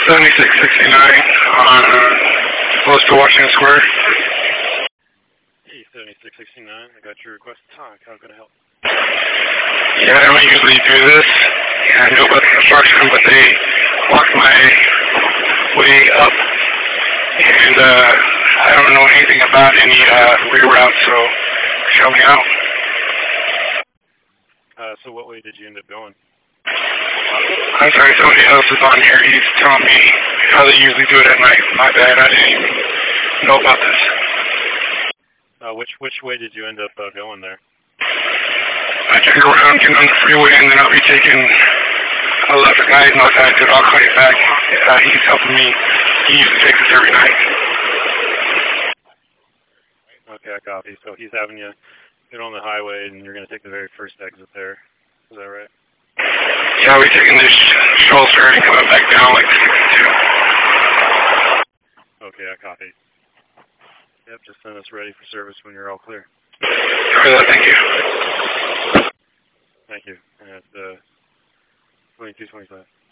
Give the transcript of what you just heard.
7669 on close to Washington Square. Hey, 7669, I got your request to talk. How can I help? Yeah, I don't usually do this. I know about the construction, but they blocked my way up, and I don't know anything about any reroute, so show me out. So what way did you end up going? I'm sorry, somebody else is on here. He's telling me how they usually do it at night. My bad, I didn't even know about this. Which way did you end up going there? I turn around, get on the freeway, and then I'll be taking a left guy north side, dude. I'll call you back. He's helping me. He usually takes us every night. Okay, I copy. So he's having you get on the highway, and you're going to take the very first exit there. Is that right? Yeah, we're taking this shoulder and coming back down like 62. Okay, I copy. Yep, just send us ready for service when you're all clear. Thank you. Thank you. And it's 2225.